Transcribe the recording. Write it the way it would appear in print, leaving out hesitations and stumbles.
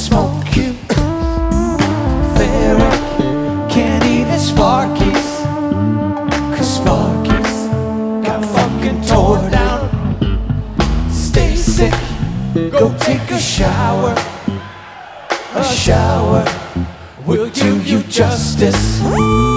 smoke you. Ferric can't eat his Sparkies, 'cause Sparkies got fucking tore down. Stay sick, go take a shower. A shower will do you justice.